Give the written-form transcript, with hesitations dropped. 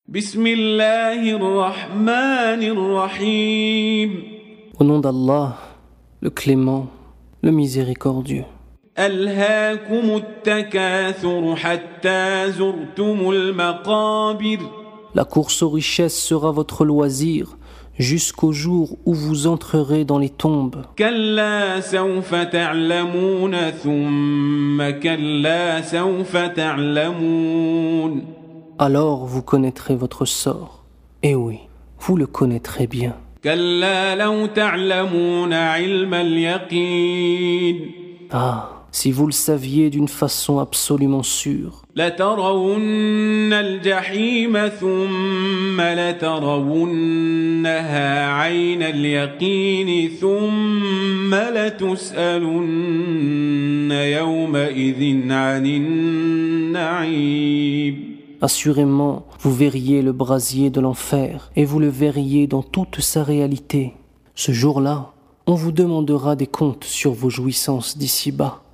بسم الله الرحمن الرحيم Au nom d'Allah, le clément, le miséricordieux. ألهاكم التكاثر حتى زرتم المقابر La course aux richesses sera votre loisir jusqu'au jour où vous entrerez dans les tombes. كلا سوف تعلمون ثم كلا سوف تعلمون Alors vous connaîtrez votre sort. Et oui, vous le connaîtrez bien. كلا لو تعلمون علم اليقين Ah, si vous le saviez d'une façon absolument sûre, لترون الجحيم ثم لترونها عين اليقين ثم لتسألن يومئذ عن النعيم assurément, vous verriez le brasier de l'enfer et vous le verriez dans toute sa réalité. Ce jour-là, on vous demandera des comptes sur vos jouissances d'ici-bas.